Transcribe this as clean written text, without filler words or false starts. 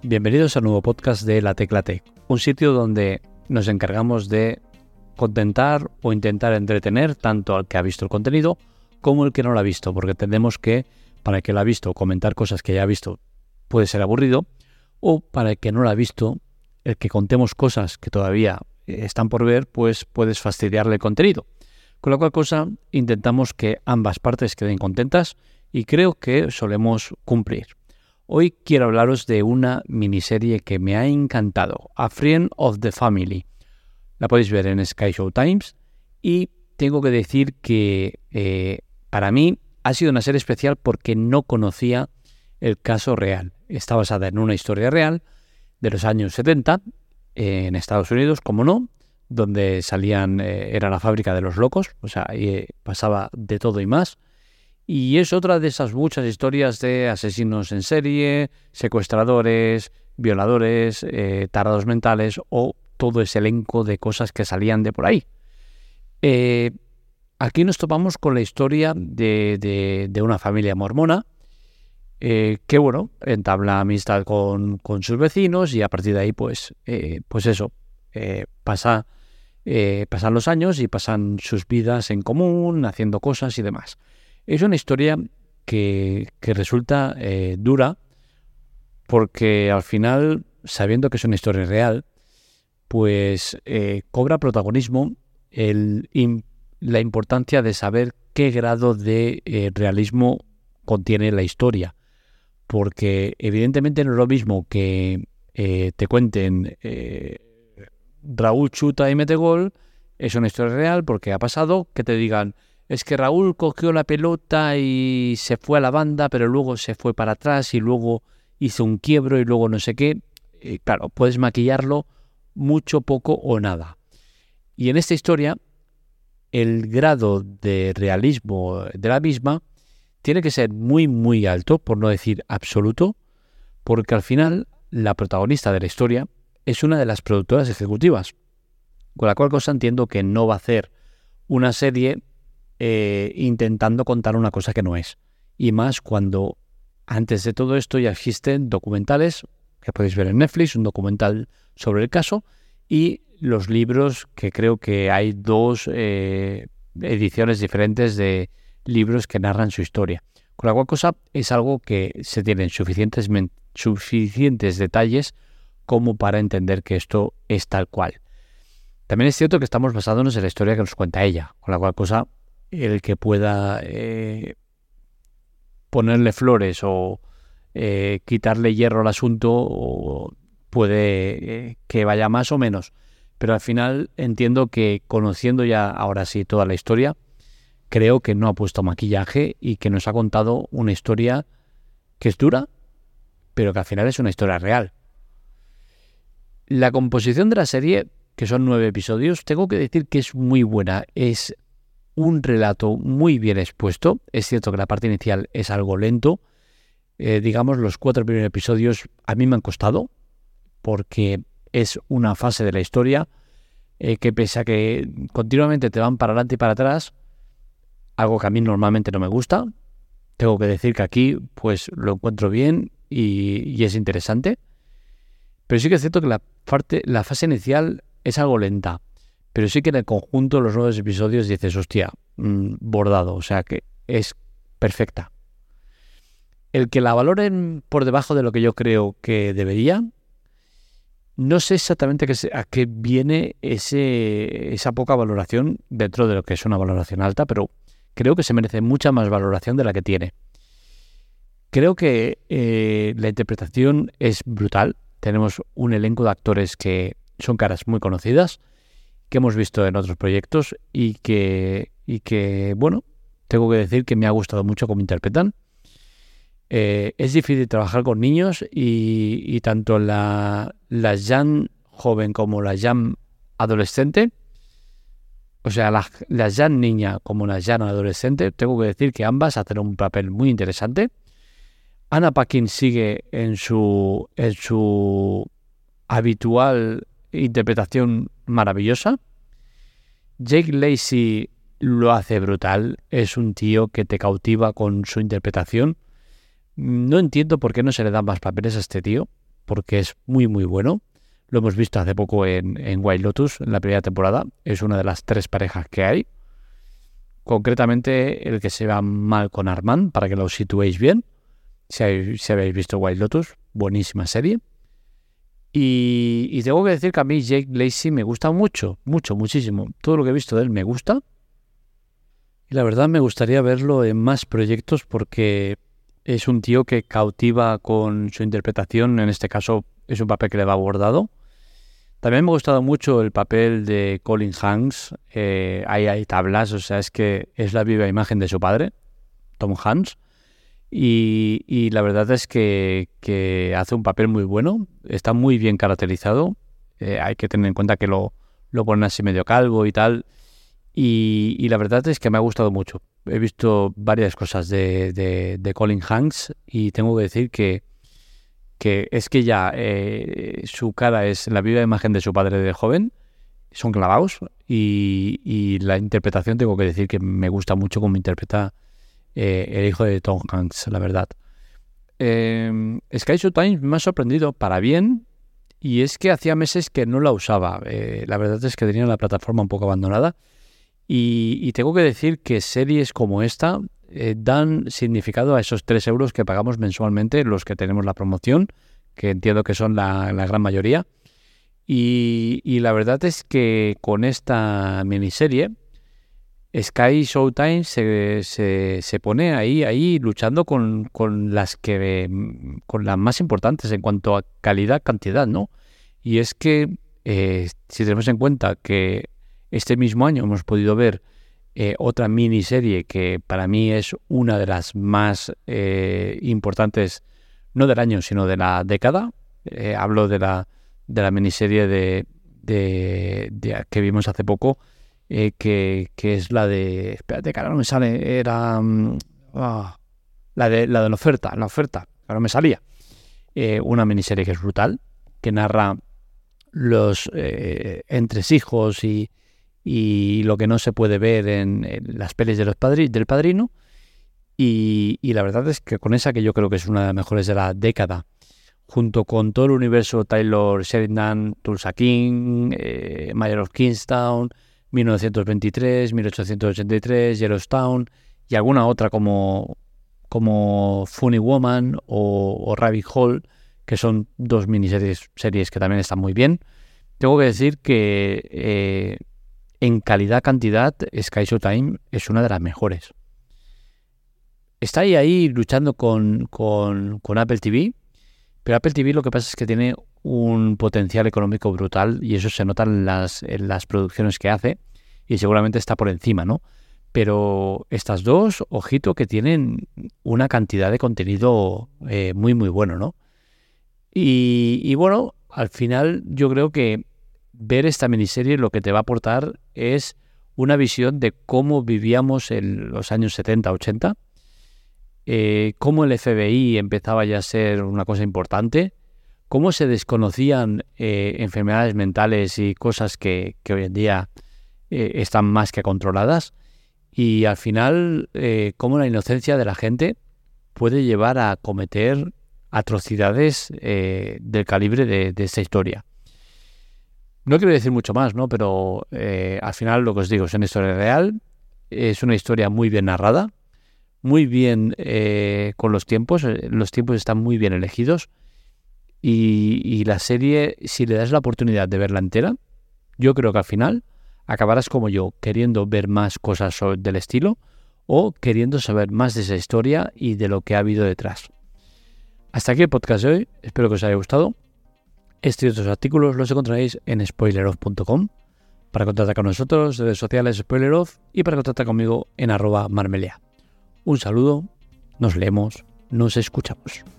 Bienvenidos al nuevo podcast de La Tecla Tech, un sitio donde nos encargamos de contentar o intentar entretener tanto al que ha visto el contenido como el que no lo ha visto, porque entendemos que para el que lo ha visto comentar cosas que ya ha visto puede ser aburrido, o para el que no lo ha visto, el que contemos cosas que todavía están por ver, pues puedes fastidiarle el contenido. Con la cual cosa intentamos que ambas partes queden contentas y creo que solemos cumplir. Hoy quiero hablaros de una miniserie que me ha encantado, A Friend of the Family. La podéis ver en Sky Showtimes y tengo que decir que para mí ha sido una serie especial porque no conocía el caso real. Está basada en una historia real de los años 70 en Estados Unidos, como no, donde salían, era la fábrica de los locos, o sea, pasaba de todo y más. Y es otra de esas muchas historias de asesinos en serie, secuestradores, violadores, tarados mentales o todo ese elenco de cosas que salían de por ahí. Aquí nos topamos con la historia de una familia mormona que, bueno, entabla amistad con sus vecinos y a partir de ahí, pasan los años y pasan sus vidas en común, haciendo cosas y demás. Es una historia que resulta dura porque al final, sabiendo que es una historia real, pues cobra protagonismo la importancia de saber qué grado de realismo contiene la historia. Porque evidentemente no es lo mismo que te cuenten Raúl chuta y mete gol, es una historia real porque ha pasado, que te digan es que Raúl cogió la pelota y se fue a la banda, pero luego se fue para atrás y luego hizo un quiebro y luego no sé qué. Claro, puedes maquillarlo mucho, poco o nada. Y en esta historia, el grado de realismo de la misma tiene que ser muy, muy alto, por no decir absoluto, porque al final la protagonista de la historia es una de las productoras ejecutivas, con la cual cosa entiendo que no va a hacer una serie intentando contar una cosa que no es. Y más cuando antes de todo esto ya existen documentales que podéis ver en Netflix, un documental sobre el caso y los libros, que creo que hay dos ediciones diferentes de libros que narran su historia. Con la cual cosa es algo que se tienen suficientes detalles como para entender que esto es tal cual. También es cierto que estamos basándonos en la historia que nos cuenta ella, con la cual cosa el que pueda ponerle flores o quitarle hierro al asunto o puede que vaya más o menos. Pero al final entiendo que conociendo ya ahora sí toda la historia, creo que no ha puesto maquillaje y que nos ha contado una historia que es dura, pero que al final es una historia real. La composición de la serie, que son 9 episodios, tengo que decir que es muy buena. Es un relato muy bien expuesto. Es cierto que la parte inicial es algo lento. Digamos, los 4 primeros episodios a mí me han costado, porque es una fase de la historia que pese a que continuamente te van para adelante y para atrás, algo que a mí normalmente no me gusta, tengo que decir que aquí pues lo encuentro bien y es interesante. Pero sí que es cierto que la fase inicial es algo lenta. Pero sí que en el conjunto, los 9 episodios, dices, hostia, bordado, o sea que es perfecta. El que la valoren por debajo de lo que yo creo que debería, no sé exactamente a qué viene esa poca valoración dentro de lo que es una valoración alta, pero creo que se merece mucha más valoración de la que tiene. Creo que la interpretación es brutal. Tenemos un elenco de actores que son caras muy conocidas, que hemos visto en otros proyectos y que bueno, tengo que decir que me ha gustado mucho cómo interpretan. Es difícil trabajar con niños y tanto la Jan joven como la Jan adolescente, o sea, la Jan niña como la Jan adolescente, tengo que decir que ambas hacen un papel muy interesante. Anna Paquin sigue en su habitual interpretación maravillosa. Jake Lacy lo hace brutal, es un tío que te cautiva con su interpretación. No entiendo por qué no se le dan más papeles a este tío, porque es muy muy bueno. Lo hemos visto hace poco en White Lotus, en la primera temporada. Es una de las 3 parejas que hay. Concretamente el que se va mal con Armand, para que lo situéis bien. Si habéis visto White Lotus, buenísima serie. Y tengo que decir que a mí Jake Lacy me gusta muchísimo. Todo lo que he visto de él me gusta. Y la verdad me gustaría verlo en más proyectos porque es un tío que cautiva con su interpretación. En este caso es un papel que le va abordado. También me ha gustado mucho el papel de Colin Hanks. Ahí hay tablas, o sea, es que es la viva imagen de su padre, Tom Hanks. Y la verdad es que hace un papel muy bueno. Está muy bien caracterizado. Hay que tener en cuenta que lo ponen así medio calvo y tal. Y la verdad es que me ha gustado mucho. He visto varias cosas de Colin Hanks y tengo que decir que es que ya su cara es la viva imagen de su padre de joven, son clavados y la interpretación tengo que decir que me gusta mucho cómo interpreta el hijo de Tom Hanks, la verdad. Sky Showtime me ha sorprendido para bien y es que hacía meses que no la usaba. La verdad es que tenía la plataforma un poco abandonada y tengo que decir que series como esta dan significado a esos 3 euros que pagamos mensualmente los que tenemos la promoción, que entiendo que son la gran mayoría. Y la verdad es que con esta miniserie Sky Showtime se pone ahí luchando con las más importantes en cuanto a calidad-cantidad, ¿no? Y es que si tenemos en cuenta que este mismo año hemos podido ver otra miniserie que para mí es una de las más importantes, no del año, sino de la década. Hablo de la miniserie que vimos hace poco, que es la de... Espérate, que ahora no me sale. Era la de la oferta, ahora no me salía. Una miniserie que es brutal, que narra los entresijos y lo que no se puede ver en las pelis del Padrino. Y la verdad es que con esa, que yo creo que es una de las mejores de la década, junto con todo el universo Taylor Sheridan, Tulsa King, Mayor of Kingstown, 1923, 1883, Yellowstone y alguna otra como Funny Woman o Rabbit Hole, que son 2 miniseries que también están muy bien. Tengo que decir que en calidad-cantidad Sky Showtime es una de las mejores. Está ahí luchando con Apple TV, pero Apple TV lo que pasa es que tiene un potencial económico brutal y eso se nota en las producciones que hace y seguramente está por encima, ¿no? Pero estas dos, ojito, que tienen una cantidad de contenido muy muy bueno, ¿no? Y bueno, al final yo creo que ver esta miniserie lo que te va a aportar es una visión de cómo vivíamos en los años 70, 80, cómo el FBI empezaba ya a ser una cosa importante, cómo se desconocían enfermedades mentales y cosas que hoy en día están más que controladas, y al final cómo la inocencia de la gente puede llevar a cometer atrocidades del calibre de esta historia. No quiero decir mucho más, ¿no? Pero al final lo que os digo es una historia real, es una historia muy bien narrada, muy bien con los tiempos están muy bien elegidos y la serie, si le das la oportunidad de verla entera, yo creo que al final acabarás como yo, queriendo ver más cosas del estilo o queriendo saber más de esa historia y de lo que ha habido detrás. Hasta aquí el podcast de hoy, espero que os haya gustado. Estos y otros artículos los encontraréis en spoileroff.com. Para contactar con nosotros, redes sociales Spoileroff, y para contactar conmigo en @marmelea. Un saludo, nos leemos, nos escuchamos.